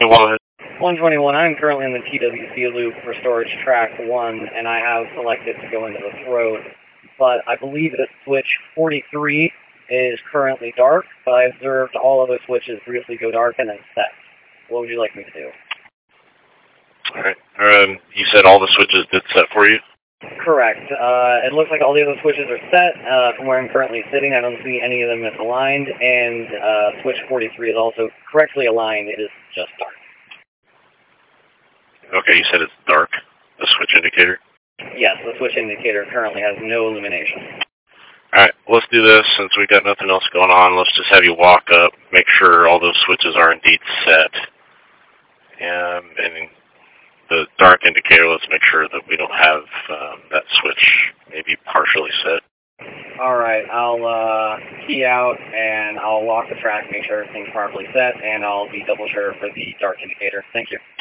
Well, 121, I'm currently in the TWC loop for storage track 1, and I have selected to go into the throat, but I believe that switch 43 is currently dark, but I observed all other switches briefly go dark and then set. What would you like me to do? alright. You said all the switches did set for you? Correct. It looks like all the other switches are set. From where I'm currently sitting, I don't see any of them misaligned, and switch 43 is also correctly aligned. It is just dark. Okay, you said it's dark, the switch indicator? Yes, the switch indicator currently has no illumination. Alright, let's do this. Since we got nothing else going on, let's just have you walk up, make sure all those switches are indeed set. And the dark indicator, let's make sure that we don't have that switch maybe partially set. Alright, I'll key out and I'll walk the track, make sure everything's properly set, and I'll be double sure for the dark indicator. Thank you.